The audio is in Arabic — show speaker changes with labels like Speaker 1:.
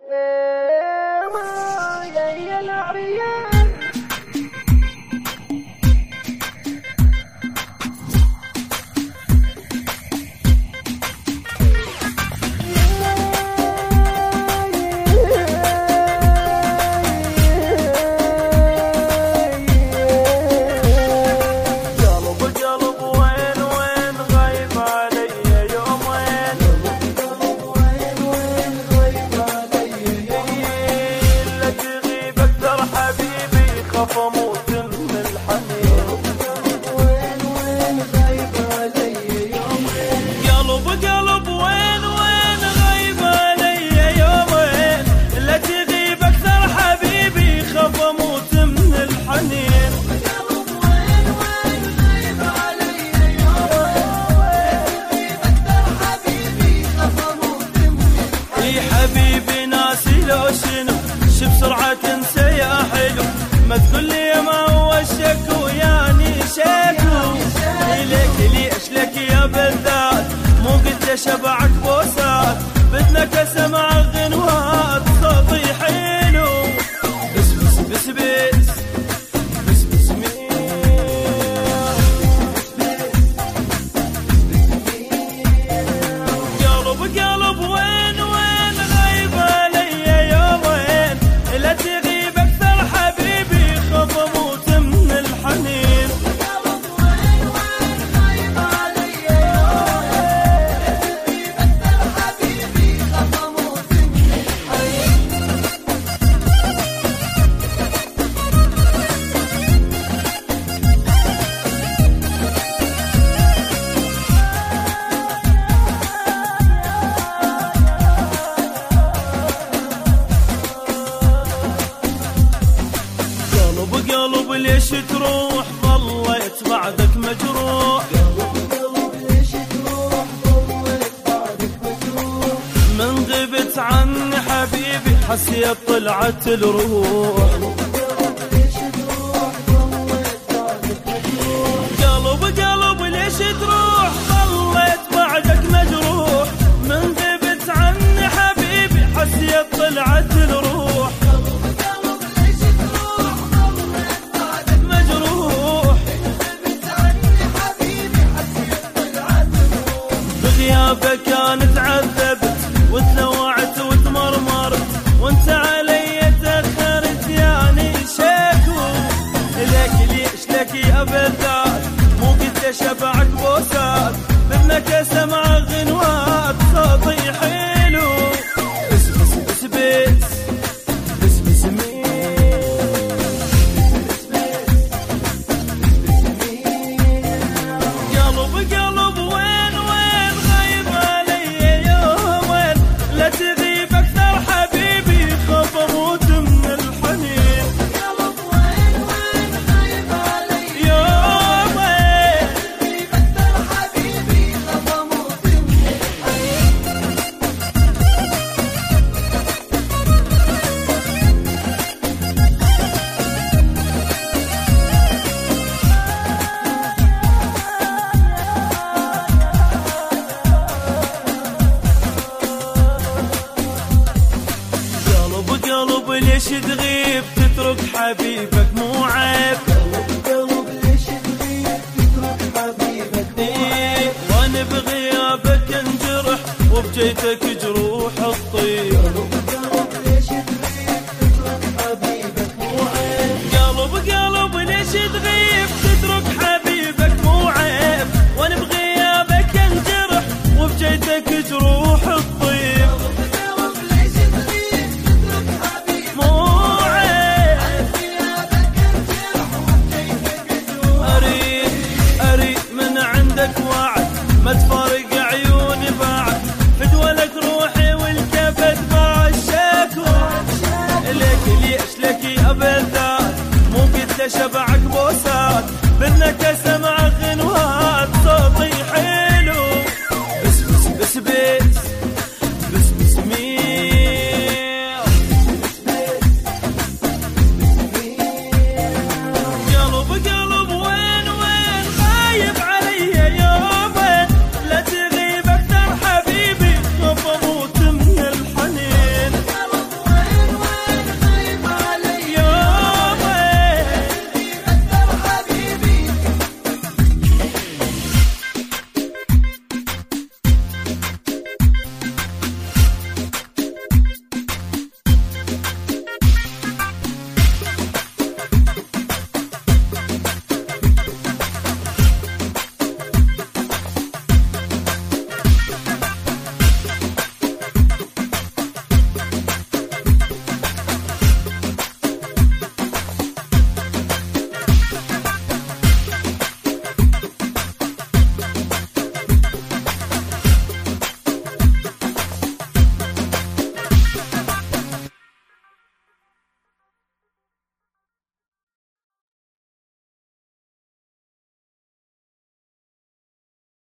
Speaker 1: يا العريان
Speaker 2: فموت من الحنين.
Speaker 1: وين غايب علي يومين
Speaker 2: قلب وين غايب علي يومين. لا تغيب أكثر حبيبي خاف أموت من الحنين.
Speaker 1: قلب وين غايب علي يومين. لا تغيب أكثر حبيبي خاف أموت من الحنين.
Speaker 2: يا حبيبي ناسي لو شنو شو بسرعة تنسى يا حلو. ما تقول لي ما هو الشكو يعني شكو. ليش لك يا بذات مو قلت شبعك بوسات. بدنا اسمع غنوات صوتي حلو. بس بس بس بس بس بس قلب وين غايب علي يومين. لا تغيب أكثر حبيبي خاف أموت من الحنين.
Speaker 1: قلب وين غايب علي يومين. لا تغيب أكثر حبيبي خاف أموت من الحنين.
Speaker 2: قلب ليش تروح ظليت بعدك مجروح.
Speaker 1: قلب ليش تروح ظليت بعدك مجروح.
Speaker 2: من غبت عني حبيبي حسيت طلعت الروح.
Speaker 1: قلب ليش تروح ظليت بعدك مجروح.
Speaker 2: قلب ليش تروح ظليت بعدك مجروح. من غبت عني حبيبي حسيت طلعت الروح.
Speaker 1: قلب ليش تروح ظليت بعدك
Speaker 2: مجروح
Speaker 1: غبت عني حبيبي حسيت طلعت الروح.
Speaker 2: بغيابك انا تعذبت وتلوعت وتمرمرت. وانت علي تاخرت يعني شكو. ليش لك يا بذات مو قلت شبعك بوسات. بدك اسمع غنوات صوتي حلو. بس بس بس بس بس بس قلب وين غايب علي يومين. لا تغيب أكثر حبيبي خاف أموت من الحنين.
Speaker 1: قلب وين غايب علي
Speaker 2: يومين.
Speaker 1: تغيب أكثر حبيبي خاف أموت من الحنين.
Speaker 2: قلب ليش تغيب تترك حبيبك مو عيب.
Speaker 1: قلب ليش تغيب تترك حبيبك مو عيب.
Speaker 2: وانا بغيابك انجرح وبجيتك جروح الطيب.
Speaker 1: قلب ليش تغيب تترك حبيبك مو عيب.
Speaker 2: قلب ليش تغيب تترك حبيبك مو عيب. وانا بغيابك انجرح وبجيتك جروح الطيب.
Speaker 1: قلب ليش تغيب تترك حبيبك
Speaker 2: مو عيب.
Speaker 1: غيابك انجرح وبجيتك جروح.
Speaker 2: اريد من عندك وعد ما تفارق عيوني بعد. فدولك روحي والكبد مع الشكو. ليش لك يا بذات مو قلت شبعك بوسات. بدك